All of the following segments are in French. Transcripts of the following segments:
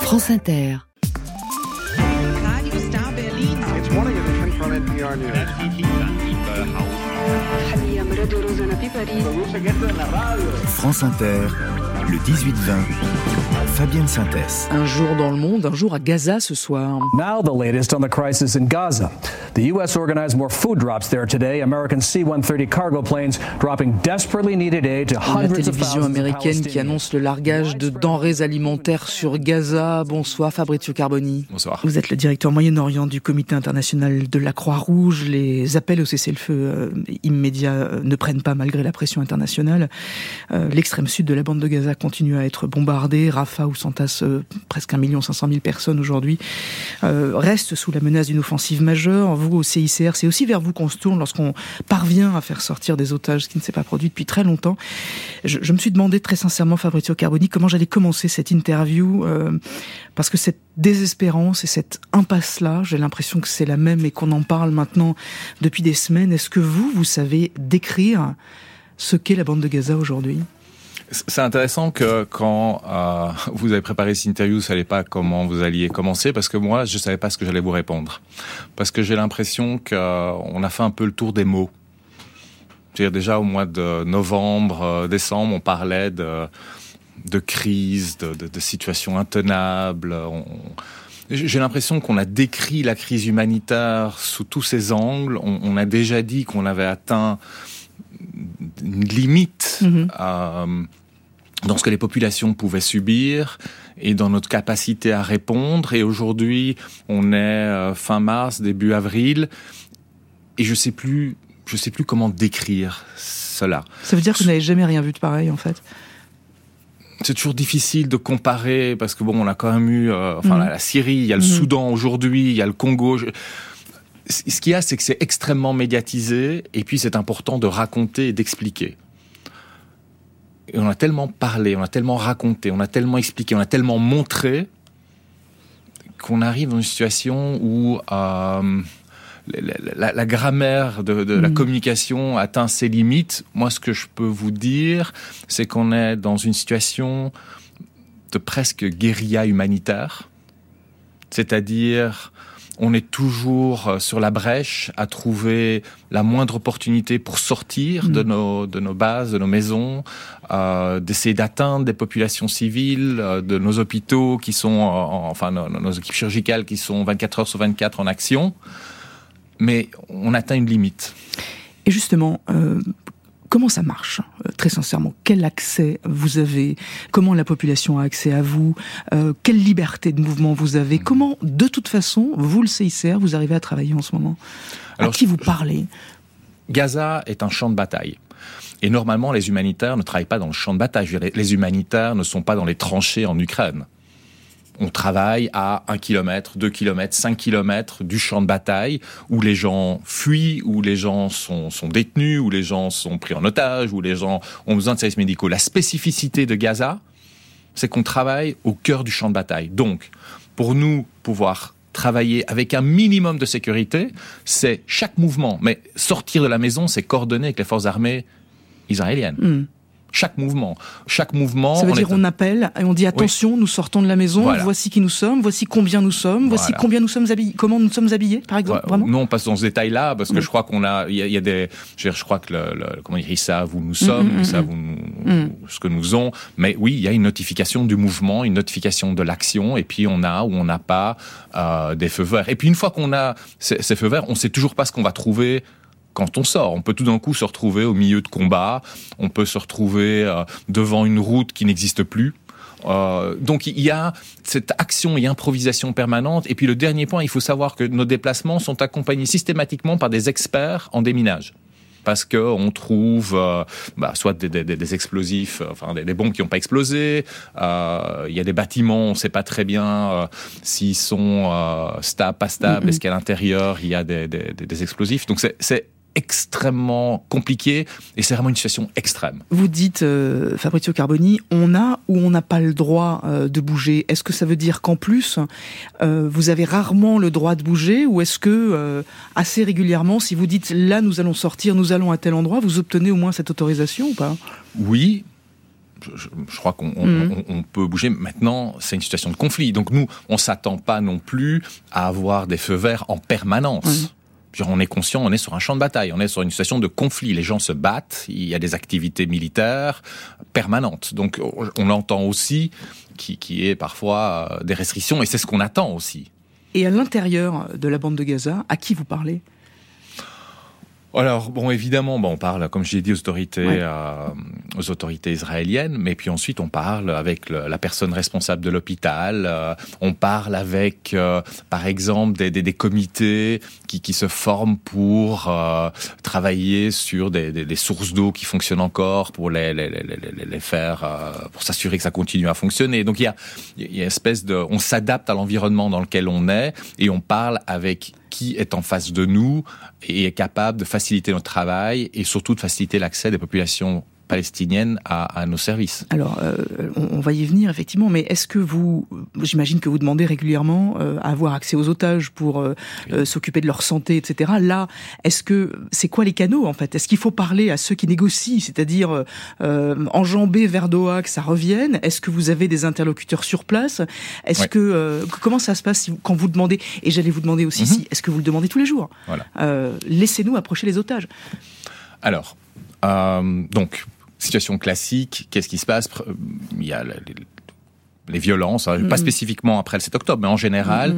France Inter. Radio Star Berlin. It's morning edition from NPR News. France Inter, le 18-20, Fabienne Synthès. Un jour dans le monde, un jour à Gaza ce soir. Now the latest on the crisis in Gaza. The U.S. organized more food drops there today. American C-130 cargo planes dropping desperately needed aid to La hundreds of télévision thousands of américaine qui annonce le largage de denrées alimentaires sur Gaza. Bonsoir Fabrizio Carboni. Bonsoir. Vous êtes le directeur Moyen-Orient du Comité international de la Croix-Rouge. Les appels au cessez-le-feu immédiat ne prennent pas malgré la pression internationale. L'extrême sud de la bande de Gaza continue à être bombardée. Rafah où s'entassent presque 1 500 000 personnes aujourd'hui reste sous la menace d'une offensive majeure. Vous, au CICR, c'est aussi vers vous qu'on se tourne lorsqu'on parvient à faire sortir des otages, ce qui ne s'est pas produit depuis très longtemps. Je me suis demandé très sincèrement, Fabrizio Carboni, comment j'allais commencer cette interview, parce que cette désespérance et cette impasse-là, j'ai l'impression que c'est la même et qu'on en parle maintenant depuis des semaines. Est-ce que vous savez décrire ce qu'est la bande de Gaza aujourd'hui ? C'est intéressant que quand vous avez préparé cette interview, vous ne savez pas comment vous alliez commencer, parce que moi, je ne savais pas ce que j'allais vous répondre. Parce que j'ai l'impression qu'on a fait un peu le tour des mots. C'est-à-dire déjà au mois de novembre, décembre, on parlait de crise, de situations intenables. J'ai l'impression qu'on a décrit la crise humanitaire sous tous ses angles. On a déjà dit qu'on avait atteint une limite dans ce que les populations pouvaient subir et dans notre capacité à répondre. Et aujourd'hui, on est fin mars, début avril, et je sais plus comment décrire cela. Ça veut dire que vous n'avez jamais rien vu de pareil, en fait ? C'est toujours difficile de comparer, parce que on a quand même eu la Syrie, il y a le Soudan aujourd'hui, il y a le Congo. Ce qu'il y a, c'est que c'est extrêmement médiatisé, et puis c'est important de raconter et d'expliquer. Et on a tellement parlé, on a tellement raconté, on a tellement expliqué, on a tellement montré, qu'on arrive dans une situation où la grammaire de la communication atteint ses limites. Moi, ce que je peux vous dire, c'est qu'on est dans une situation de presque guérilla humanitaire. C'est-à-dire, on est toujours sur la brèche à trouver la moindre opportunité pour sortir de nos bases, de nos maisons, d'essayer d'atteindre des populations civiles, de nos hôpitaux qui sont, nos équipes chirurgicales qui sont 24 heures sur 24 en action. Mais on atteint une limite. Et justement, comment ça marche, très sincèrement ? Quel accès vous avez ? Comment la population a accès à vous ? Quelle liberté de mouvement vous avez ? Comment, de toute façon, vous, le CICR, vous arrivez à travailler en ce moment ? À qui vous parlez ? Gaza est un champ de bataille. Et normalement, les humanitaires ne travaillent pas dans le champ de bataille. Je veux dire, les humanitaires ne sont pas dans les tranchées en Ukraine. On travaille à 1 km, 2 km, 5 km du champ de bataille où les gens fuient, où les gens sont détenus, où les gens sont pris en otage, où les gens ont besoin de services médicaux. La spécificité de Gaza, c'est qu'on travaille au cœur du champ de bataille. Donc, pour nous, pouvoir travailler avec un minimum de sécurité, c'est chaque mouvement. Mais sortir de la maison, c'est coordonner avec les forces armées israéliennes. Chaque mouvement. Ça veut dire on appelle et on dit attention, nous sortons de la maison, voici qui nous sommes, voici combien nous sommes, voici combien nous sommes habillés, comment nous sommes habillés, par exemple, vraiment ? Non, on passe dans ce détail-là, parce que je crois il y a des, je crois que ils savent où nous sommes, ils savent ce que nous avons, mais oui, il y a une notification du mouvement, une notification de l'action, et puis on a ou on n'a pas, des feux verts. Et puis une fois qu'on a ces feux verts, on sait toujours pas ce qu'on va trouver quand on sort. On peut tout d'un coup se retrouver au milieu de combats, on peut se retrouver devant une route qui n'existe plus. Donc il y a cette action et improvisation permanente. Et puis le dernier point, il faut savoir que nos déplacements sont accompagnés systématiquement par des experts en déminage. Parce que on trouve soit des explosifs, des bombes qui n'ont pas explosé. Il y a des bâtiments, on ne sait pas très bien s'ils sont stables, pas stables. Est-ce qu'à l'intérieur il y a des explosifs. Donc c'est extrêmement compliqué et c'est vraiment une situation extrême. Vous dites, Fabrizio Carboni, on a ou on n'a pas le droit de bouger. Est-ce que ça veut dire qu'en plus, vous avez rarement le droit de bouger, ou est-ce que assez régulièrement, si vous dites là nous allons sortir, nous allons à tel endroit, vous obtenez au moins cette autorisation ou pas ? Oui, je crois qu'on peut bouger. Maintenant, c'est une situation de conflit. Donc nous, on s'attend pas non plus à avoir des feux verts en permanence. On est conscient, on est sur un champ de bataille, on est sur une situation de conflit. Les gens se battent, il y a des activités militaires permanentes. Donc on entend aussi qu'il y ait parfois des restrictions, et c'est ce qu'on attend aussi. Et à l'intérieur de la bande de Gaza, à qui vous parlez ? Alors, bon, évidemment, on parle, comme je l'ai dit, aux autorités israéliennes, mais puis ensuite, on parle avec la personne responsable de l'hôpital, on parle avec, par exemple, des comités qui se forment pour travailler sur des sources d'eau qui fonctionnent encore, pour les faire, pour s'assurer que ça continue à fonctionner. Donc, il y a une espèce on s'adapte à l'environnement dans lequel on est, et on parle avec qui est en face de nous et est capable de faciliter notre travail et surtout de faciliter l'accès des populations palestiniennes à nos services. Alors, on va y venir effectivement, mais est-ce que j'imagine que vous demandez régulièrement à avoir accès aux otages pour s'occuper de leur santé, etc. Là, c'est quoi les canaux en fait ? Est-ce qu'il faut parler à ceux qui négocient, c'est-à-dire enjamber vers Doha que ça revienne ? Est-ce que vous avez des interlocuteurs sur place ? Est-ce que comment ça se passe quand vous demandez ? Et j'allais vous demander aussi est-ce que vous le demandez tous les jours ? Voilà. Laissez-nous approcher les otages. Alors, donc. Situation classique, qu'est-ce qui se passe ? Il y a les violences, pas spécifiquement après le 7 octobre, mais en général,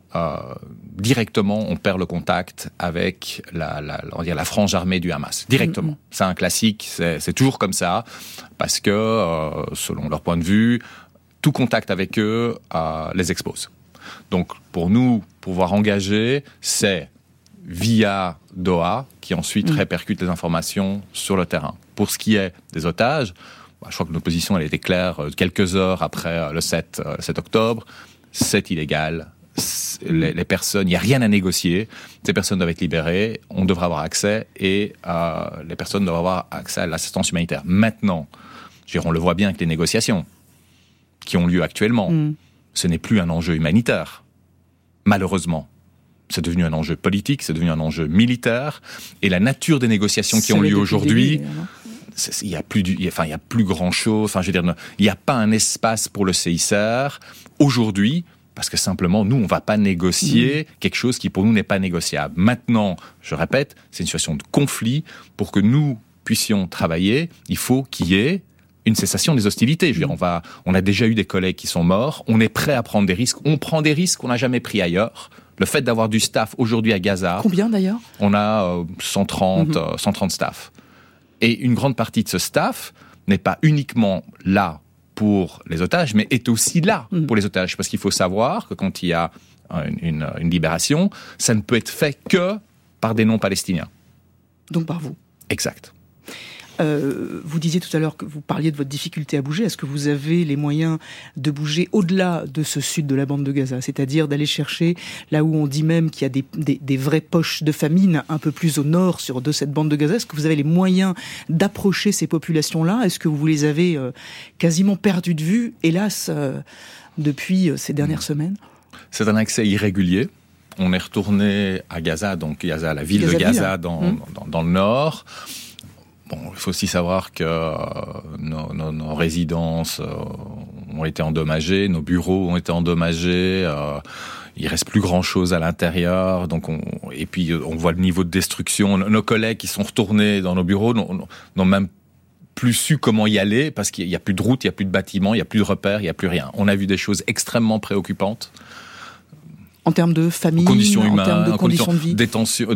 directement, on perd le contact avec la frange armée du Hamas. Directement. C'est un classique, c'est toujours comme ça, parce que, selon leur point de vue, tout contact avec eux les expose. Donc, pour nous, pouvoir engager, c'est via Doha, qui ensuite répercute les informations sur le terrain. Pour ce qui est des otages, je crois que notre position elle était claire quelques heures après le 7 octobre. C'est illégal. Les personnes, il n'y a rien à négocier. Ces personnes doivent être libérées. On devra avoir accès et les personnes doivent avoir accès à l'assistance humanitaire. Maintenant, on le voit bien avec les négociations qui ont lieu actuellement. Ce n'est plus un enjeu humanitaire, malheureusement. C'est devenu un enjeu politique, c'est devenu un enjeu militaire, et la nature des négociations qui ont lieu aujourd'hui, il y a plus grand chose. Enfin, je veux dire, il n'y a pas un espace pour le CICR aujourd'hui, parce que simplement, nous, on va pas négocier quelque chose qui pour nous n'est pas négociable. Maintenant, je répète, c'est une situation de conflit. Pour que nous puissions travailler, il faut qu'il y ait une cessation des hostilités. Je veux dire, on a déjà eu des collègues qui sont morts, on est prêt à prendre des risques, on prend des risques qu'on n'a jamais pris ailleurs. Le fait d'avoir du staff aujourd'hui à Gaza... Combien d'ailleurs ? On a 130 staff. Et une grande partie de ce staff n'est pas uniquement là pour les otages, mais est aussi là pour les otages. Parce qu'il faut savoir que quand il y a une libération, ça ne peut être fait que par des non-palestiniens. Donc par vous ? Exact. Vous disiez tout à l'heure que vous parliez de votre difficulté à bouger. Est-ce que vous avez les moyens de bouger au-delà de ce sud de la bande de Gaza ? C'est-à-dire d'aller chercher là où on dit même qu'il y a des vraies poches de famine un peu plus au nord de cette bande de Gaza. Est-ce que vous avez les moyens d'approcher ces populations-là ? Est-ce que vous les avez quasiment perdues de vue, hélas, depuis ces dernières semaines ? C'est un accès irrégulier. On est retourné à Gaza, donc Gaza, la ville de Gaza dans le nord. Bon, il faut aussi savoir que nos résidences ont été endommagées, nos bureaux ont été endommagés, il reste plus grand-chose à l'intérieur, donc et puis on voit le niveau de destruction. Nos collègues qui sont retournés dans nos bureaux n'ont même plus su comment y aller, parce qu'il n'y a plus de route, il n'y a plus de bâtiments, il n'y a plus de repères, il n'y a plus rien. On a vu des choses extrêmement préoccupantes. En termes de famille, conditions humaines, en termes de conditions de vie,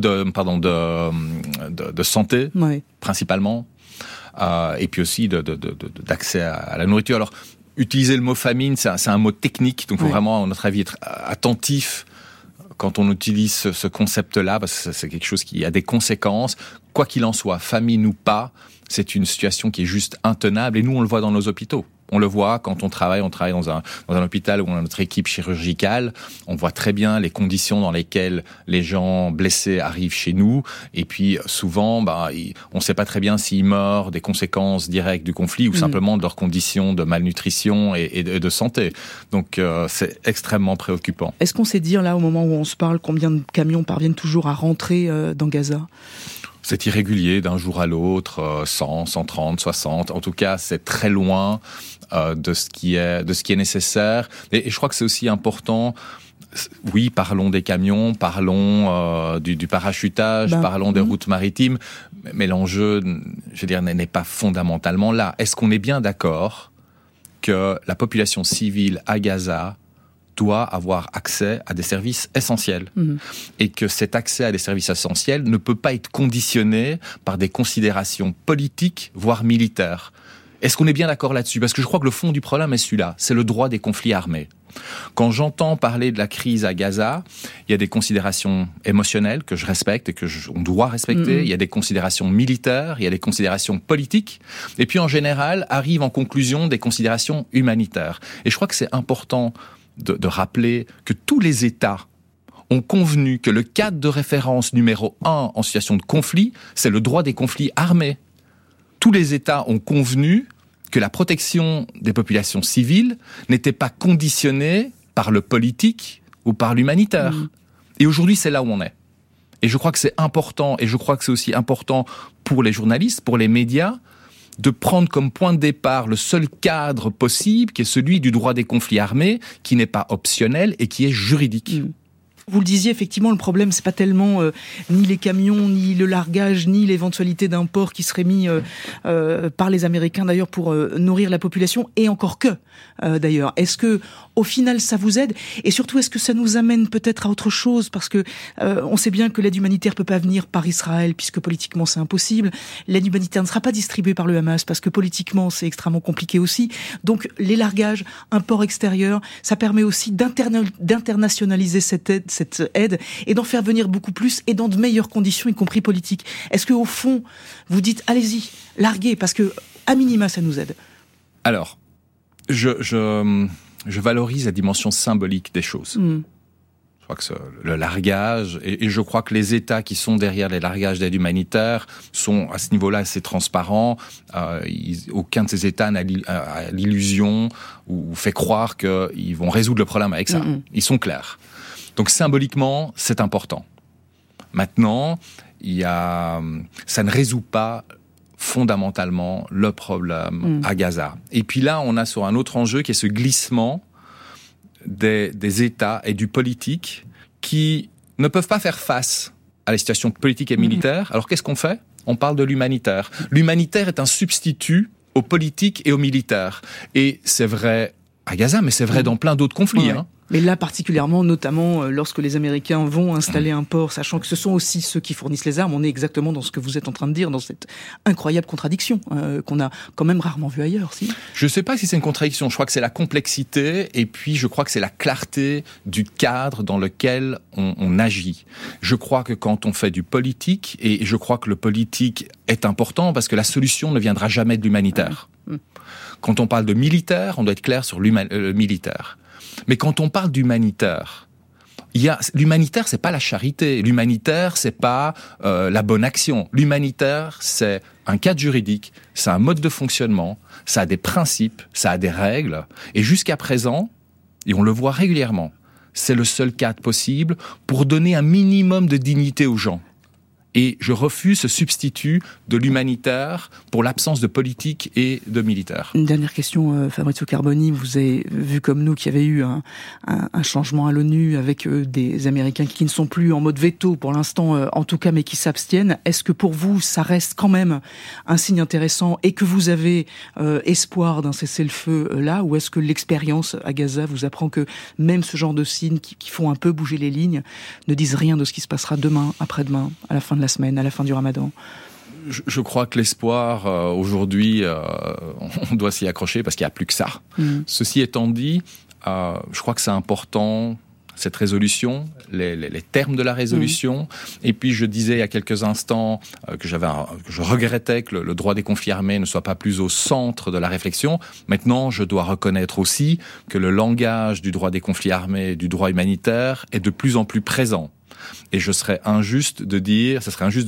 de santé, principalement, et puis aussi d'accès à la nourriture. Alors, utiliser le mot famine, c'est un mot technique, donc il faut vraiment, à notre avis, être attentif quand on utilise ce concept-là, parce que c'est quelque chose qui a des conséquences. Quoi qu'il en soit, famine ou pas, c'est une situation qui est juste intenable, et nous, on le voit dans nos hôpitaux. On le voit quand on travaille dans un hôpital où on a notre équipe chirurgicale. On voit très bien les conditions dans lesquelles les gens blessés arrivent chez nous. Et puis, souvent, on ne sait pas très bien s'ils meurent des conséquences directes du conflit ou simplement de leurs conditions de malnutrition et de santé. Donc, c'est extrêmement préoccupant. Est-ce qu'on sait dire, là, au moment où on se parle, combien de camions parviennent toujours à rentrer dans Gaza ? C'est irrégulier d'un jour à l'autre, 100, 130, 60. En tout cas, c'est très loin de ce qui est nécessaire. Et je crois que c'est aussi important. Oui, parlons des camions, parlons du parachutage, parlons des routes maritimes, mais l'enjeu, je veux dire, n'est pas fondamentalement là. Est-ce qu'on est bien d'accord que la population civile à Gaza doit avoir accès à des services essentiels et que cet accès à des services essentiels ne peut pas être conditionné par des considérations politiques, voire militaires. Est-ce qu'on est bien d'accord là-dessus ? Parce que je crois que le fond du problème est celui-là, c'est le droit des conflits armés. Quand j'entends parler de la crise à Gaza, il y a des considérations émotionnelles que je respecte et on doit respecter. Il y a des considérations militaires, il y a des considérations politiques. Et puis en général, arrivent en conclusion des considérations humanitaires. Et je crois que c'est important de rappeler que tous les États ont convenu que le cadre de référence numéro 1 en situation de conflit, c'est le droit des conflits armés. Tous les États ont convenu que la protection des populations civiles n'était pas conditionnée par le politique ou par l'humanitaire. Et aujourd'hui, c'est là où on est. Et je crois que c'est important, et je crois que c'est aussi important pour les journalistes, pour les médias, de prendre comme point de départ le seul cadre possible, qui est celui du droit des conflits armés, qui n'est pas optionnel et qui est juridique. Vous le disiez, effectivement, le problème, c'est pas tellement ni les camions, ni le largage, ni l'éventualité d'un port qui serait mis par les Américains, d'ailleurs, pour nourrir la population, et encore que, d'ailleurs. Est-ce que, au final, ça vous aide ? Et surtout, est-ce que ça nous amène peut-être à autre chose ? Parce que on sait bien que l'aide humanitaire peut pas venir par Israël, puisque politiquement, c'est impossible. L'aide humanitaire ne sera pas distribuée par le Hamas, parce que politiquement, c'est extrêmement compliqué aussi. Donc, les largages, un port extérieur, ça permet aussi d'internationaliser cette aide et d'en faire venir beaucoup plus et dans de meilleures conditions, y compris politiques. Est-ce que au fond, vous dites allez-y, larguez, parce que à minima ça nous aide? Alors, je valorise la dimension symbolique des choses. Je crois que le largage, et je crois que les États qui sont derrière les largages d'aide humanitaire sont à ce niveau-là assez transparents. Aucun de ces États n'a l'illusion ou fait croire qu'ils vont résoudre le problème avec ça. Ils sont clairs. Donc symboliquement, c'est important. Maintenant, ça ne résout pas fondamentalement le problème à Gaza. Et puis là, on a sur un autre enjeu qui est ce glissement des États et du politique qui ne peuvent pas faire face à la situation politique et militaire. Alors qu'est-ce qu'on fait ? On parle de l'humanitaire. L'humanitaire est un substitut au politique et au militaire. Et c'est vrai à Gaza, mais c'est vrai dans plein d'autres conflits. Ouais. Mais là, particulièrement, notamment lorsque les Américains vont installer un port, sachant que ce sont aussi ceux qui fournissent les armes, on est exactement dans ce que vous êtes en train de dire, dans cette incroyable contradiction qu'on a quand même rarement vue ailleurs. Si. Je ne sais pas si c'est une contradiction, je crois que c'est la complexité, et puis je crois que c'est la clarté du cadre dans lequel on agit. Je crois que quand on fait du politique, et je crois que le politique est important, parce que la solution ne viendra jamais de l'humanitaire. Quand on parle de militaire, on doit être clair sur le militaire. Mais quand on parle d'humanitaire, l'humanitaire, c'est pas la charité. L'humanitaire, c'est pas la bonne action. L'humanitaire, c'est un cadre juridique, c'est un mode de fonctionnement, ça a des principes, ça a des règles. Et jusqu'à présent, et on le voit régulièrement, c'est le seul cadre possible pour donner un minimum de dignité aux gens. Et je refuse ce substitut de l'humanitaire pour l'absence de politique et de militaire. Une dernière question, Fabrizio Carboni. Vous avez vu comme nous qu'il y avait eu un changement à l'ONU avec des Américains qui ne sont plus en mode veto pour l'instant, en tout cas, mais qui s'abstiennent. Est-ce que pour vous, ça reste quand même un signe intéressant et que vous avez espoir d'un cessez-le-feu là, ou est-ce que l'expérience à Gaza vous apprend que même ce genre de signes qui font un peu bouger les lignes ne disent rien de ce qui se passera demain, après-demain, à la fin de la semaine, à la fin du Ramadan? Je crois que l'espoir, aujourd'hui, on doit s'y accrocher parce qu'il n'y a plus que ça. Ceci étant dit, je crois que c'est important, cette résolution, les termes de la résolution. Et puis, je disais il y a quelques instants que je regrettais que le droit des conflits armés ne soit pas plus au centre de la réflexion. Maintenant, je dois reconnaître aussi que le langage du droit des conflits armés et du droit humanitaire est de plus en plus présent. Et ce serait injuste de dire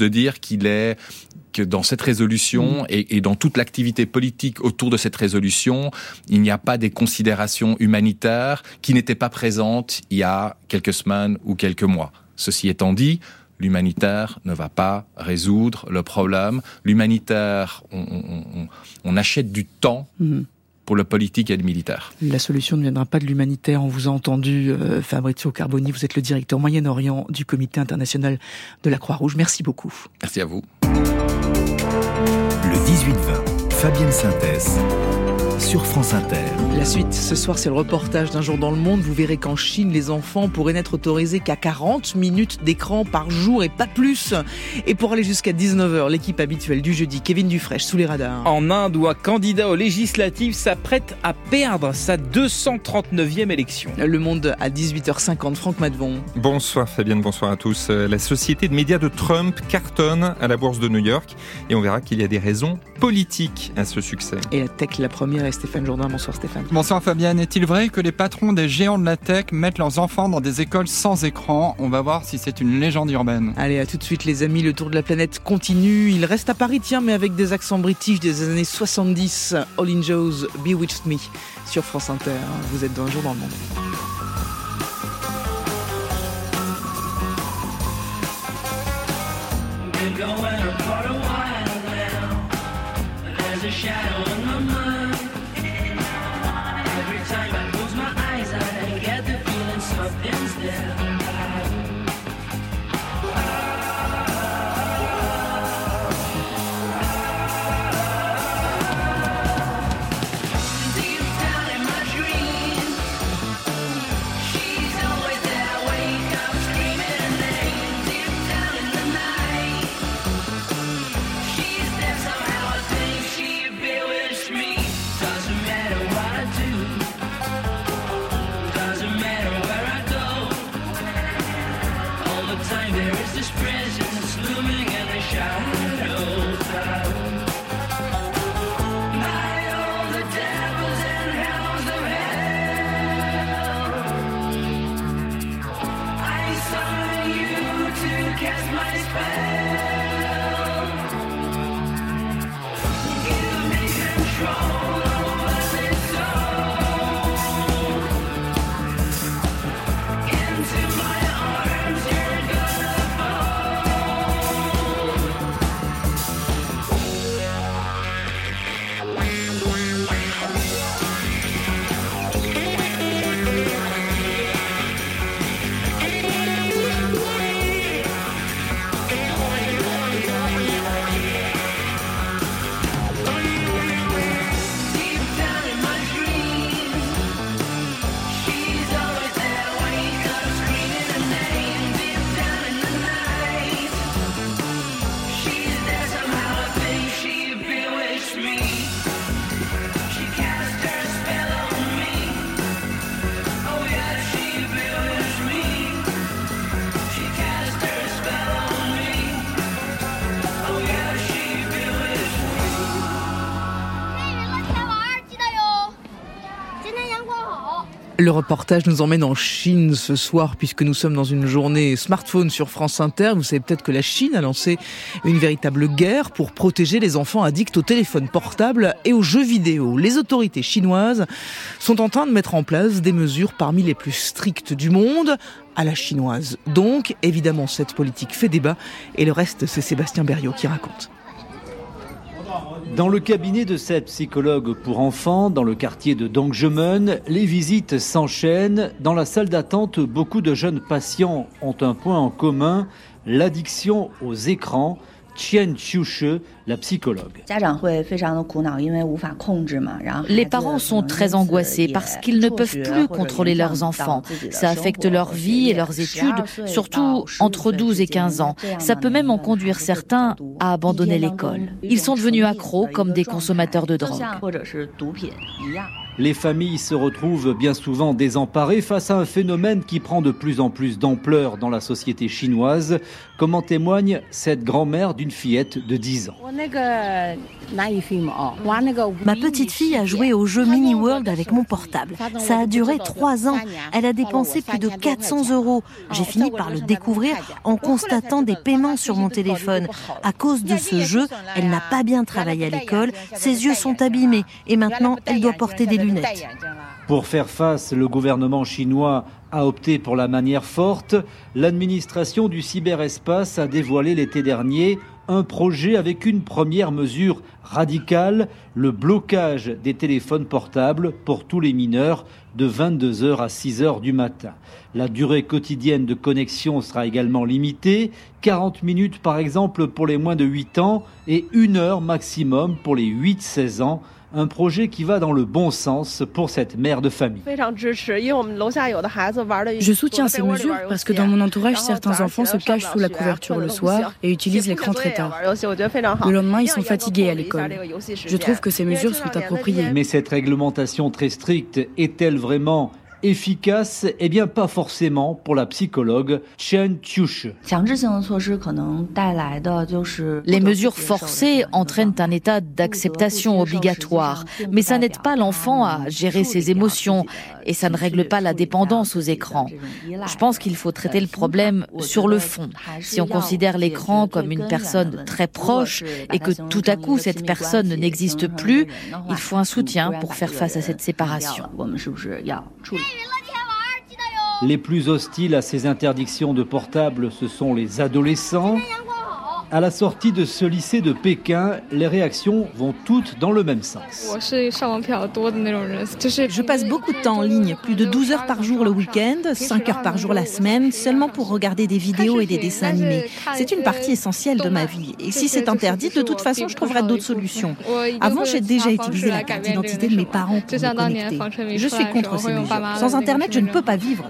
que dans cette résolution et dans toute l'activité politique autour de cette résolution, il n'y a pas des considérations humanitaires qui n'étaient pas présentes il y a quelques semaines ou quelques mois. Ceci étant dit, l'humanitaire ne va pas résoudre le problème. L'humanitaire, on achète du temps pour le politique et le militaire. La solution ne viendra pas de l'humanitaire. On vous a entendu, Fabrizio Carboni, vous êtes le directeur Moyen-Orient du Comité international de la Croix-Rouge. Merci beaucoup. Merci à vous. Le 18-20, Fabienne Synthèse, sur France Inter. La suite, ce soir, c'est le reportage d'Un jour dans le monde. Vous verrez qu'en Chine, les enfants pourraient n'être autorisés qu'à 40 minutes d'écran par jour et pas plus. Et pour aller jusqu'à 19h, l'équipe habituelle du jeudi, Kevin Dufresne, sous les radars. En Inde, où un candidat aux législatives s'apprête à perdre sa 239e élection. Le Monde à 18h50, Franck Madvon. Bonsoir Fabienne, bonsoir à tous. La société de médias de Trump cartonne à la bourse de New York et on verra qu'il y a des raisons politiques à ce succès. Et la tech, la première, est Stéphane Jourdain. Bonsoir Stéphane. Bonsoir Fabienne. Est-il vrai que les patrons des géants de la tech mettent leurs enfants dans des écoles sans écran ? On va voir si c'est une légende urbaine. Allez, à tout de suite les amis, le tour de la planète continue. Il reste à Paris, tiens, mais avec des accents british des années 70. Olin Jones, Bewitched Me, sur France Inter. Vous êtes dans Un jour dans le monde. Le reportage nous emmène en Chine ce soir puisque nous sommes dans une journée smartphone sur France Inter. Vous savez peut-être que la Chine a lancé une véritable guerre pour protéger les enfants addicts au téléphone portable et aux jeux vidéo. Les autorités chinoises sont en train de mettre en place des mesures parmi les plus strictes du monde, à la chinoise. Donc, évidemment, cette politique fait débat et le reste, c'est Sébastien Berriot qui raconte. Dans le cabinet de cette psychologue pour enfants, dans le quartier de Dongzhemen, les visites s'enchaînent. Dans la salle d'attente, beaucoup de jeunes patients ont un point en commun, l'addiction aux écrans. Qian Qiushe, la psychologue. Les parents sont très angoissés parce qu'ils ne peuvent plus contrôler leurs enfants. Ça affecte leur vie et leurs études, surtout entre 12 et 15 ans. Ça peut même en conduire certains à abandonner l'école. Ils sont devenus accros comme des consommateurs de drogue. Les familles se retrouvent bien souvent désemparées face à un phénomène qui prend de plus en plus d'ampleur dans la société chinoise, comme en témoigne cette grand-mère d'une fillette de 10 ans. Ma petite fille a joué au jeu Mini World avec mon portable. Ça a duré 3 ans. Elle a dépensé plus de 400 €. J'ai fini par le découvrir en constatant des paiements sur mon téléphone. À cause de ce jeu, elle n'a pas bien travaillé à l'école, ses yeux sont abîmés et maintenant elle doit porter des lunettes. Pour faire face, le gouvernement chinois a opté pour la manière forte. L'administration du cyberespace a dévoilé l'été dernier un projet avec une première mesure radicale, le blocage des téléphones portables pour tous les mineurs de 22h à 6h du matin. La durée quotidienne de connexion sera également limitée, 40 minutes par exemple pour les moins de 8 ans et 1 heure maximum pour les 8-16 ans. Un projet qui va dans le bon sens pour cette mère de famille. Je soutiens ces mesures parce que dans mon entourage, certains enfants se cachent sous la couverture le soir et utilisent l'écran très tard. Le lendemain, ils sont fatigués à l'école. Je trouve que ces mesures sont appropriées. Mais cette réglementation très stricte est-elle vraiment efficace? Eh bien, pas forcément pour la psychologue Chen Qiushi. Les mesures forcées entraînent un état d'acceptation obligatoire, mais ça n'aide pas l'enfant à gérer ses émotions et ça ne règle pas la dépendance aux écrans. Je pense qu'il faut traiter le problème sur le fond. Si on considère l'écran comme une personne très proche et que tout à coup cette personne n'existe plus, il faut un soutien pour faire face à cette séparation. Les plus hostiles à ces interdictions de portable, ce sont les adolescents. À la sortie de ce lycée de Pékin, les réactions vont toutes dans le même sens. Je passe beaucoup de temps en ligne, plus de 12 heures par jour le week-end, 5 heures par jour la semaine, seulement pour regarder des vidéos et des dessins animés. C'est une partie essentielle de ma vie. Et si c'est interdit, de toute façon, je trouverai d'autres solutions. Avant, j'ai déjà utilisé la carte d'identité de mes parents pour me connecter. Je suis contre ces mesures. Sans Internet, je ne peux pas vivre.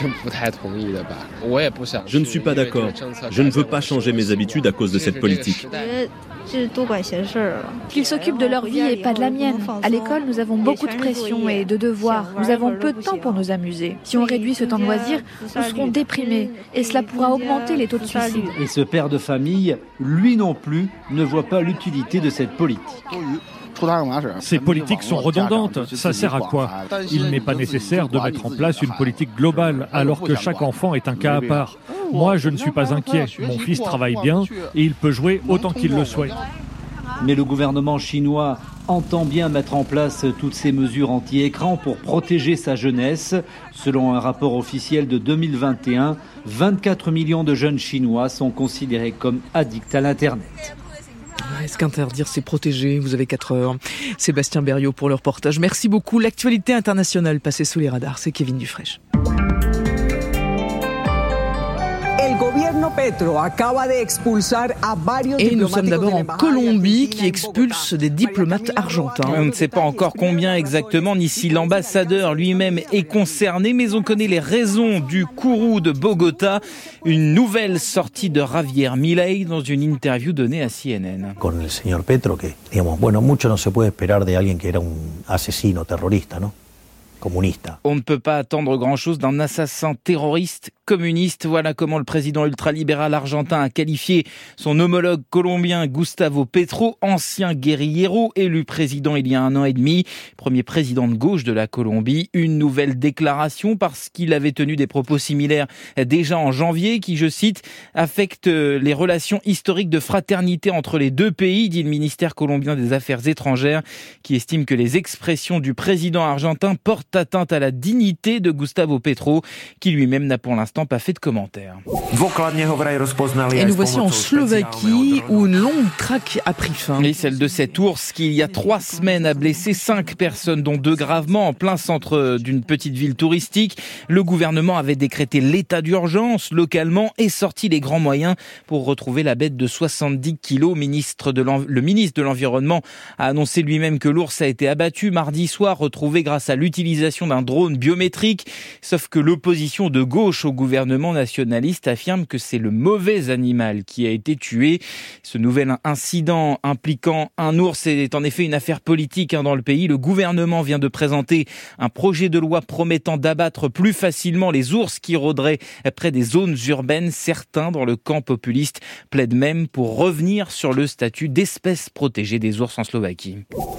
Je ne suis pas d'accord. Je ne veux pas changer mes habitudes à cause de cette politique. Qu'ils s'occupent de leur vie et pas de la mienne. À l'école, nous avons beaucoup de pression et de devoirs. Nous avons peu de temps pour nous amuser. Si on réduit ce temps de loisir, nous serons déprimés et cela pourra augmenter les taux de suicide. Et ce père de famille, lui non plus, ne voit pas l'utilité de cette politique. Ces politiques sont redondantes. Ça sert à quoi? Il n'est pas nécessaire de mettre en place une politique globale alors que chaque enfant est un cas à part. Moi, je ne suis pas inquiet. Mon fils travaille bien et il peut jouer autant qu'il le souhaite. Mais le gouvernement chinois entend bien mettre en place toutes ces mesures anti-écran pour protéger sa jeunesse. Selon un rapport officiel de 2021, 24 millions de jeunes Chinois sont considérés comme addicts à l'Internet. Est-ce qu'interdire, c'est protéger? Vous avez 4 heures. Sébastien Berriot pour le reportage. Merci beaucoup. L'actualité internationale passée sous les radars, c'est Kevin Dufresne. Et nous sommes d'abord en Colombie qui expulse des diplomates argentins. On ne sait pas encore combien exactement, ni si l'ambassadeur lui-même est concerné, mais on connaît les raisons du courroux de Bogota. Une nouvelle sortie de Javier Milei dans une interview donnée à CNN. Con el señor Petro, que, digamos, bueno, mucho no se puede esperar de alguien que era un asesino terrorista, ¿no? Comunista. On ne peut pas attendre grand-chose d'un assassin terroriste communiste. Voilà comment le président ultralibéral argentin a qualifié son homologue colombien Gustavo Petro, ancien guérillero, élu président il y a 1 an et demi, premier président de gauche de la Colombie. Une nouvelle déclaration parce qu'il avait tenu des propos similaires déjà en janvier qui, je cite, affectent les relations historiques de fraternité entre les deux pays, dit le ministère colombien des Affaires étrangères, qui estime que les expressions du président argentin portent atteinte à la dignité de Gustavo Petro, qui lui-même n'a pour l'instant pas fait de commentaires. Et nous voici en Slovaquie où une longue traque a pris fin. Et celle de cet ours qui, il y a 3 semaines, a blessé 5 personnes, dont 2 gravement, en plein centre d'une petite ville touristique. Le gouvernement avait décrété l'état d'urgence localement et sorti les grands moyens pour retrouver la bête de 70 kilos. Le ministre de l'Environnement a annoncé lui-même que l'ours a été abattu mardi soir, retrouvé grâce à l'utilisation d'un drone biométrique. Sauf que l'opposition de gauche au gouvernement nationaliste affirme que c'est le mauvais animal qui a été tué. Ce nouvel incident impliquant un ours est en effet une affaire politique dans le pays. Le gouvernement vient de présenter un projet de loi promettant d'abattre plus facilement les ours qui rôderaient près des zones urbaines. Certains dans le camp populiste plaident même pour revenir sur le statut d'espèce protégée des ours en Slovaquie.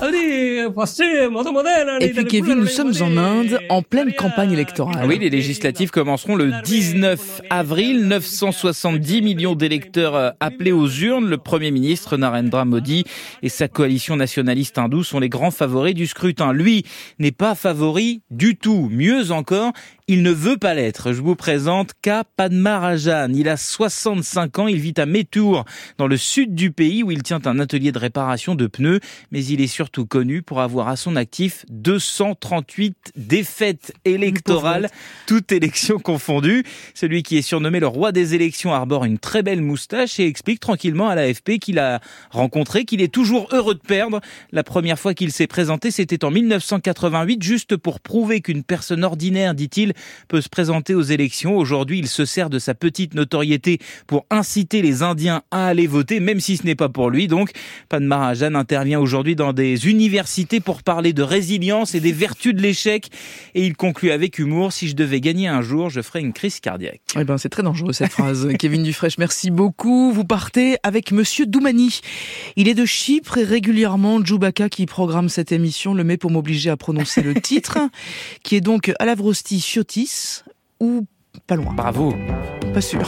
Et puis Kevin, nous sommes en Inde, en pleine campagne électorale. Oui, les législatives commenceront le 19 avril. 970 millions d'électeurs appelés aux urnes. Le Premier ministre Narendra Modi et sa coalition nationaliste hindoue sont les grands favoris du scrutin. Lui n'est pas favori du tout. Mieux encore, Il ne veut pas l'être. Je vous présente K. Padmarajan. Il a 65 ans, il vit à Mettur, dans le sud du pays, où il tient un atelier de réparation de pneus. Mais il est surtout connu pour avoir à son actif 238 défaites électorales, toutes élections confondues. Celui qui est surnommé le roi des élections arbore une très belle moustache et explique tranquillement à l'AFP qu'il a rencontré, qu'il est toujours heureux de perdre. La première fois qu'il s'est présenté, c'était en 1988, juste pour prouver qu'une personne ordinaire, dit-il, peut se présenter aux élections. Aujourd'hui, il se sert de sa petite notoriété pour inciter les Indiens à aller voter, même si ce n'est pas pour lui. Donc, Padmarajan intervient aujourd'hui dans des universités pour parler de résilience et des vertus de l'échec. Et il conclut avec humour: si je devais gagner un jour, je ferais une crise cardiaque. Eh ben, c'est très dangereux cette phrase. Kevin Dufresne, merci beaucoup. Vous partez avec Monsieur Doumani. Il est de Chypre et régulièrement, Djoubaka, qui programme cette émission, le met pour m'obliger à prononcer le titre, qui est donc Alavrosti Chiotis, ou pas loin. Bravo. Pas sûr.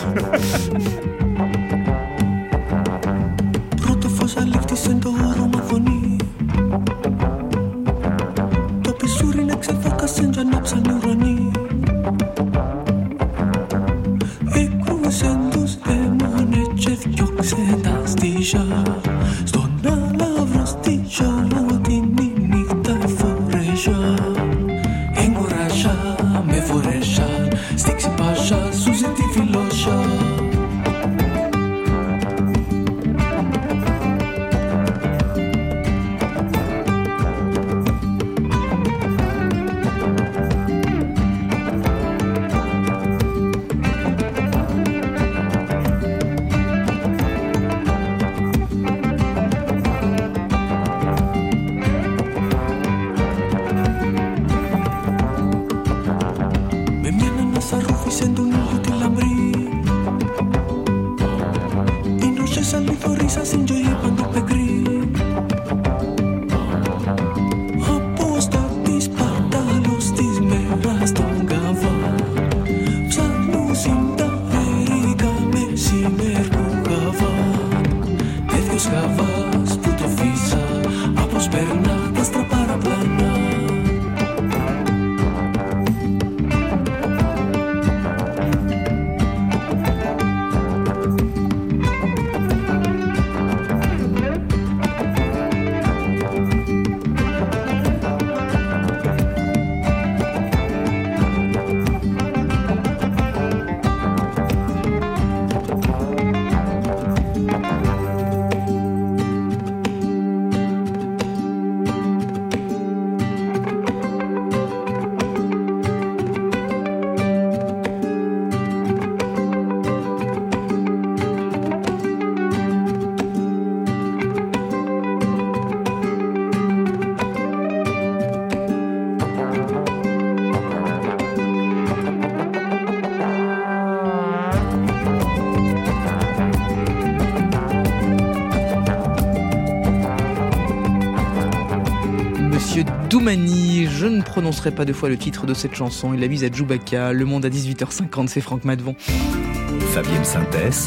Doumani, je ne prononcerai pas deux fois le titre de cette chanson, il la vise à Djoubaka. Le Monde à 18h50, c'est Franck Madvon. Fabienne Synthèse.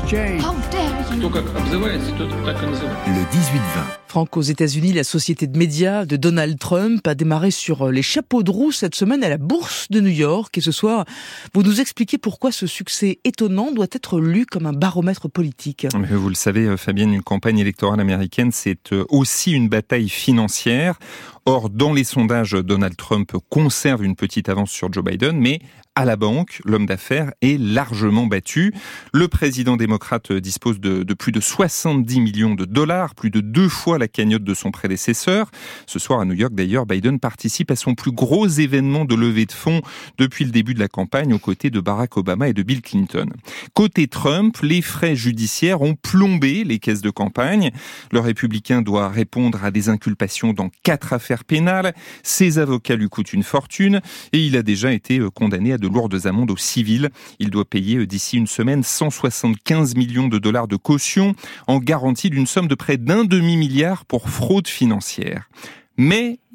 Le 18-20. Franck, aux États-Unis, la société de médias de Donald Trump a démarré sur les chapeaux de roue cette semaine à la bourse de New York. Et ce soir, vous nous expliquez pourquoi ce succès étonnant doit être lu comme un baromètre politique. Mais vous le savez, Fabienne, une campagne électorale américaine, c'est aussi une bataille financière. Or, dans les sondages, Donald Trump conserve une petite avance sur Joe Biden, mais à la banque, l'homme d'affaires est largement battu. Le président démocrate dispose de plus de 70 millions de dollars, plus de 2 fois la cagnotte de son prédécesseur. Ce soir à New York, d'ailleurs, Biden participe à son plus gros événement de levée de fonds depuis le début de la campagne, aux côtés de Barack Obama et de Bill Clinton. Côté Trump, les frais judiciaires ont plombé les caisses de campagne. Le républicain doit répondre à des inculpations dans 4 affaires pénales. Ses avocats lui coûtent une fortune et il a déjà été condamné à de lourdes amendes au civil. Il doit payer d'ici une semaine 175 millions de dollars de caution en garantie d'une somme de près d'1,5 milliard pour fraude financière. Mais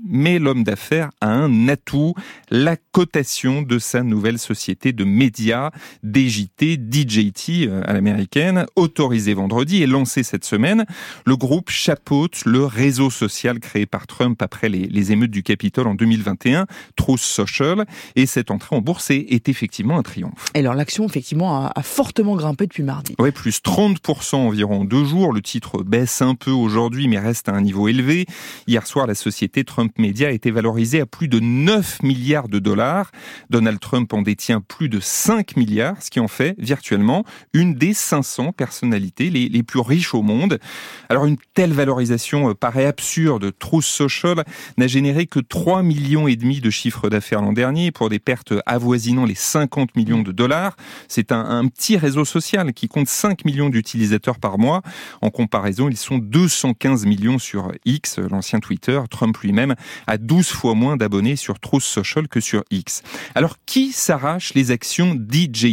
mais l'homme d'affaires a un atout, la cotation de sa nouvelle société de médias, DJT, DJT à l'américaine, autorisée vendredi et lancée cette semaine. Le groupe chapeaute le réseau social créé par Trump après les émeutes du Capitole en 2021, Truth Social, et cette entrée en bourse est effectivement un triomphe. Et alors l'action effectivement a fortement grimpé depuis mardi. Oui, plus 30% environ en 2 jours. Le titre baisse un peu aujourd'hui, mais reste à un niveau élevé. Hier soir, la société Trump Media a été valorisée à plus de 9 milliards de dollars. Donald Trump en détient plus de 5 milliards, ce qui en fait virtuellement une des 500 personnalités les plus riches au monde. Alors une telle valorisation paraît absurde. Truth Social n'a généré que 3,5 millions de chiffre d'affaires l'an dernier pour des pertes avoisinant les 50 millions de dollars. C'est un petit réseau social qui compte 5 millions d'utilisateurs par mois. En comparaison, ils sont 215 millions sur X, l'ancien Twitter. Trump lui-même a 12 fois moins d'abonnés sur Truth Social que sur X. Alors, qui s'arrache les actions DJT ?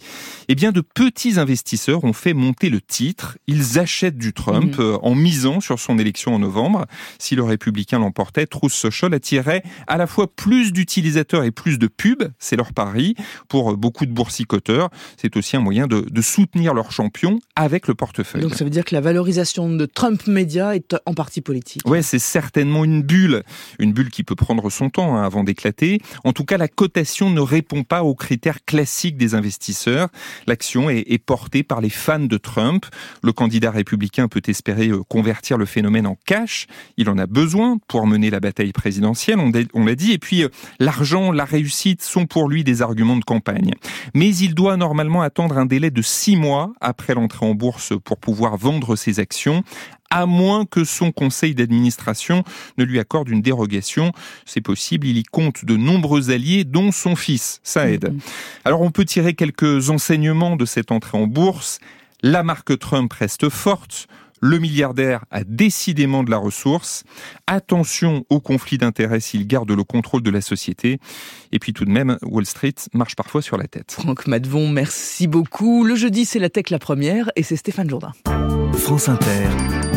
Eh bien, de petits investisseurs ont fait monter le titre. Ils achètent du Trump en misant sur son élection en novembre. Si le républicain l'emportait, Truth Social attirerait à la fois plus d'utilisateurs et plus de pubs. C'est leur pari. Pour beaucoup de boursicoteurs, c'est aussi un moyen de soutenir leur champion avec le portefeuille. Donc ça veut dire que la valorisation de Trump Media est en partie politique. Ouais, c'est certainement une bulle qui peut prendre son temps avant d'éclater. En tout cas, la cotation ne répond pas aux critères classiques des investisseurs. L'action est portée par les fans de Trump. Le candidat républicain peut espérer convertir le phénomène en cash. Il en a besoin pour mener la bataille présidentielle, on l'a dit. Et puis, l'argent, la réussite sont pour lui des arguments de campagne. Mais il doit normalement attendre un délai de 6 mois après l'entrée en bourse pour pouvoir vendre ses actions, à moins que son conseil d'administration ne lui accorde une dérogation. C'est possible, il y compte de nombreux alliés, dont son fils. Ça aide. Alors on peut tirer quelques enseignements de cette entrée en bourse. La marque Trump reste forte. Le milliardaire a décidément de la ressource. Attention au conflit d'intérêts s'il garde le contrôle de la société. Et puis tout de même, Wall Street marche parfois sur la tête. Franck Maddevon, merci beaucoup. Le jeudi, c'est la tech la première et c'est Stéphane Jourdain. France Inter,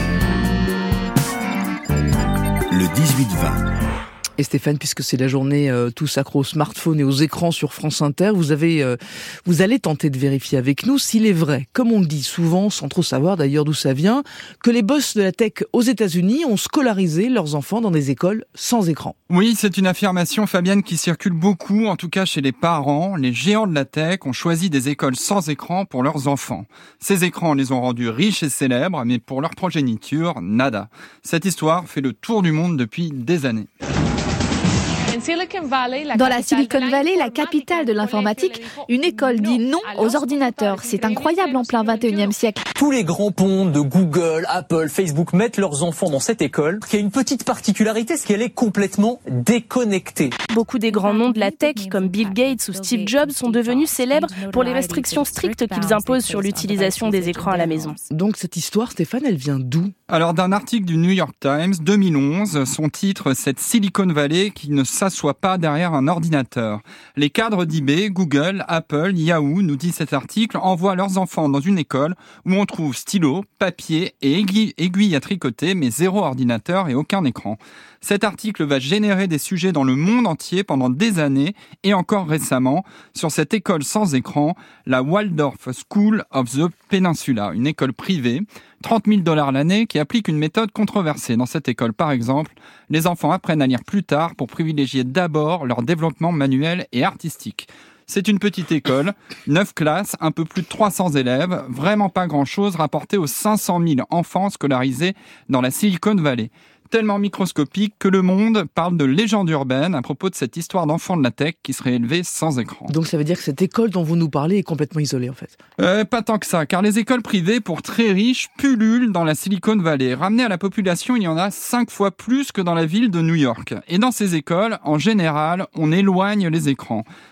le 18-20. Et Stéphane, puisque c'est la journée tous accros au smartphone et aux écrans sur France Inter, vous allez tenter de vérifier avec nous s'il est vrai, comme on le dit souvent, sans trop savoir d'ailleurs d'où ça vient, que les boss de la tech aux États-Unis ont scolarisé leurs enfants dans des écoles sans écran. Oui, c'est une affirmation, Fabienne, qui circule beaucoup, en tout cas chez les parents. Les géants de la tech ont choisi des écoles sans écran pour leurs enfants. Ces écrans les ont rendus riches et célèbres, mais pour leur progéniture, nada. Cette histoire fait le tour du monde depuis des années. Dans la Silicon Valley, la capitale de l'informatique, une école dit non aux ordinateurs. C'est incroyable en plein 21e siècle. Tous les grands ponts de Google, Apple, Facebook mettent leurs enfants dans cette école, qui a une petite particularité, c'est qu'elle est complètement déconnectée. Beaucoup des grands noms de la tech, comme Bill Gates ou Steve Jobs, sont devenus célèbres pour les restrictions strictes qu'ils imposent sur l'utilisation des écrans à la maison. Donc cette histoire, Stéphane, elle vient d'où ? Alors d'un article du New York Times 2011, son titre, cette Silicon Valley qui ne s'assoit pas derrière un ordinateur. Les cadres d'eBay, Google, Apple, Yahoo, nous dit cet article, envoient leurs enfants dans une école où on trouve stylo, papier et aiguilles à tricoter, mais 0 ordinateur et aucun écran. Cet article va générer des sujets dans le monde entier pendant des années et encore récemment sur cette école sans écran, la Waldorf School of the Peninsula, une école privée, $30,000 l'année qui applique une méthode controversée. Dans cette école, par exemple, les enfants apprennent à lire plus tard pour privilégier d'abord leur développement manuel et artistique. C'est une petite école, 9 classes, un peu plus de 300 élèves, vraiment pas grand-chose rapporté aux 500 000 enfants scolarisés dans la Silicon Valley. Tellement microscopique que Le Monde parle de légende urbaine à propos de cette histoire d'enfant de la tech qui serait élevé sans écran. Donc ça veut dire que cette école dont vous nous parlez est complètement isolée en fait. Pas tant que ça, car les écoles privées pour très riches pullulent dans la Silicon Valley. Ramenées à la population, il y en a 5 fois plus que dans la ville de New York. Et dans ces écoles, en général, on éloigne les écrans.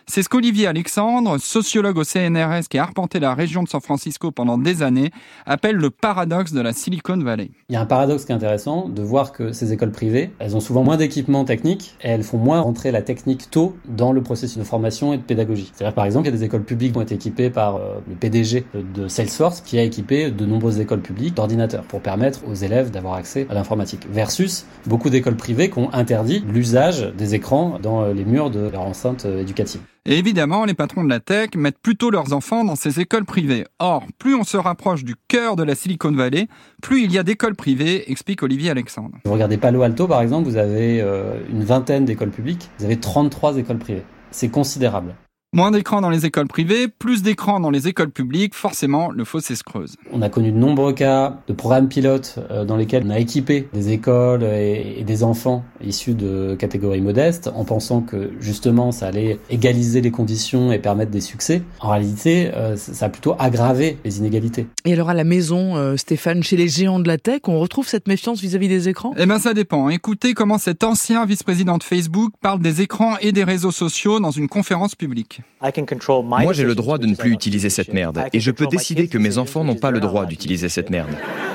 C'est ce qu'Olivier Alexandre, sociologue au CNRS qui a arpenté la région de San Francisco pendant des années, appelle le paradoxe de la Silicon Valley. Il y a un paradoxe qui est intéressant de voir que ces écoles privées, elles ont souvent moins d'équipements techniques et elles font moins rentrer la technique tôt dans le processus de formation et de pédagogie. C'est-à-dire par exemple, il y a des écoles publiques qui ont été équipées par le PDG de Salesforce qui a équipé de nombreuses écoles publiques d'ordinateurs pour permettre aux élèves d'avoir accès à l'informatique. Versus beaucoup d'écoles privées qui ont interdit l'usage des écrans dans les murs de leur enceinte éducative. Et évidemment, les patrons de la tech mettent plutôt leurs enfants dans ces écoles privées. Or, plus on se rapproche du cœur de la Silicon Valley, plus il y a d'écoles privées, explique Olivier Alexandre. Vous regardez Palo Alto, par exemple, vous avez une vingtaine d'écoles publiques, vous avez 33 écoles privées. C'est considérable. Moins d'écrans dans les écoles privées, plus d'écrans dans les écoles publiques, forcément, le fossé se creuse. On a connu de nombreux cas de programmes pilotes dans lesquels on a équipé des écoles et des enfants issus de catégories modestes en pensant que, justement, ça allait égaliser les conditions et permettre des succès. En réalité, ça a plutôt aggravé les inégalités. Et alors, à la maison, Stéphane, chez les géants de la tech, on retrouve cette méfiance vis-à-vis des écrans ? Eh ben, ça dépend. Écoutez comment cet ancien vice-président de Facebook parle des écrans et des réseaux sociaux dans une conférence publique. Moi, j'ai le droit de ne plus utiliser cette merde, et je peux décider que mes enfants n'ont pas le droit d'utiliser cette merde.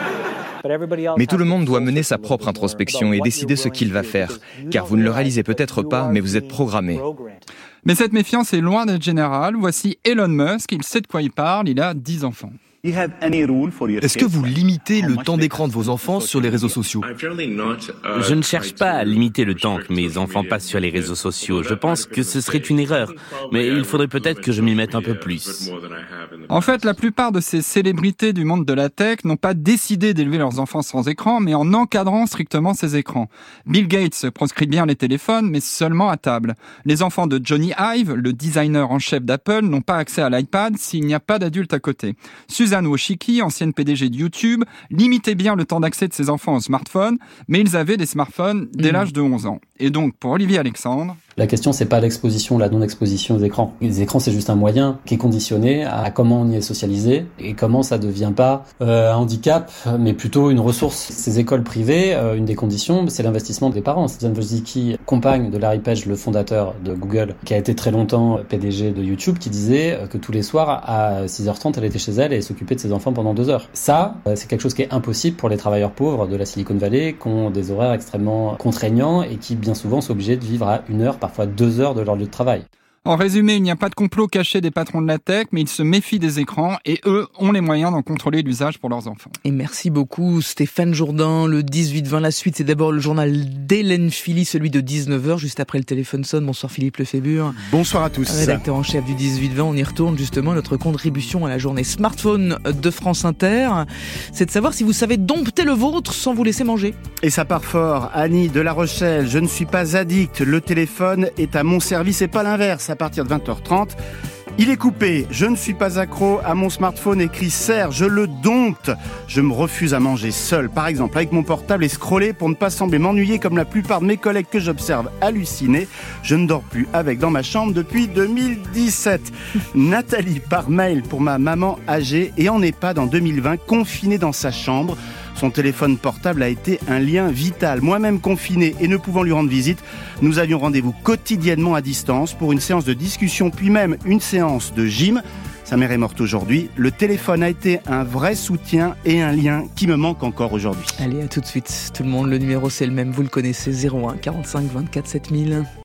Mais tout le monde doit mener sa propre introspection et décider ce qu'il va faire, car vous ne le réalisez peut-être pas, mais vous êtes programmé. Mais cette méfiance est loin d'être générale. Voici Elon Musk, il sait de quoi il parle, il a 10 enfants. Est-ce que vous limitez le temps d'écran de vos enfants sur les réseaux sociaux ? Je ne cherche pas à limiter le temps que mes enfants passent sur les réseaux sociaux. Je pense que ce serait une erreur, mais il faudrait peut-être que je m'y mette un peu plus. En fait, la plupart de ces célébrités du monde de la tech n'ont pas décidé d'élever leurs enfants sans écran, mais en encadrant strictement ces écrans. Bill Gates proscrit bien les téléphones, mais seulement à table. Les enfants de Johnny Ive, le designer en chef d'Apple, n'ont pas accès à l'iPad s'il n'y a pas d'adulte à côté. Suzanne Wojcicki, ancienne PDG de YouTube, limitait bien le temps d'accès de ses enfants au smartphone, mais ils avaient des smartphones dès l'âge de 11 ans. Et donc, pour Olivier Alexandre... La question, c'est pas l'exposition, la non-exposition aux écrans. Les écrans, c'est juste un moyen qui est conditionné à comment on y est socialisé et comment ça devient pas un handicap, mais plutôt une ressource. Ces écoles privées, une des conditions, c'est l'investissement des parents. Suzanne Wojcicki, compagne de Larry Page, le fondateur de Google, qui a été très longtemps PDG de YouTube, qui disait que tous les soirs, à 6h30, elle était chez elle et s'occupait de ses enfants pendant 2 heures. Ça, c'est quelque chose qui est impossible pour les travailleurs pauvres de la Silicon Valley, qui ont des horaires extrêmement contraignants et qui, bien souvent, sont obligés de vivre à 1 heure, parfois 2 heures de leur lieu de travail. En résumé, il n'y a pas de complot caché des patrons de la tech, mais ils se méfient des écrans et eux ont les moyens d'en contrôler l'usage pour leurs enfants. Et merci beaucoup Stéphane Jourdain. Le 18-20, la suite, c'est d'abord le journal d'Hélène Philly, celui de 19h, juste après le téléphone sonne. Bonsoir Philippe Lefébure. Bonsoir à tous. Rédacteur en chef du 18-20, on y retourne justement à notre contribution à la journée smartphone de France Inter. C'est de savoir si vous savez dompter le vôtre sans vous laisser manger. Et ça part fort. Annie de La Rochelle, je ne suis pas addict. Le téléphone est à mon service et pas l'inverse. À partir de 20h30, il est coupé. Je ne suis pas accro à mon smartphone, écrit Serre. Je le dompte. Je me refuse à manger seul, par exemple avec mon portable et scroller pour ne pas sembler m'ennuyer comme la plupart de mes collègues que j'observe halluciner. Je ne dors plus avec dans ma chambre depuis 2017. Nathalie par mail pour ma maman âgée et en EHPAD en 2020, confinée dans sa chambre. Son téléphone portable a été un lien vital. Moi-même confiné et ne pouvant lui rendre visite, nous avions rendez-vous quotidiennement à distance pour une séance de discussion, puis même une séance de gym. Sa mère est morte aujourd'hui. Le téléphone a été un vrai soutien et un lien qui me manque encore aujourd'hui. Allez, à tout de suite. Tout le monde, le numéro c'est le même, vous le connaissez, 01 45 24 7000.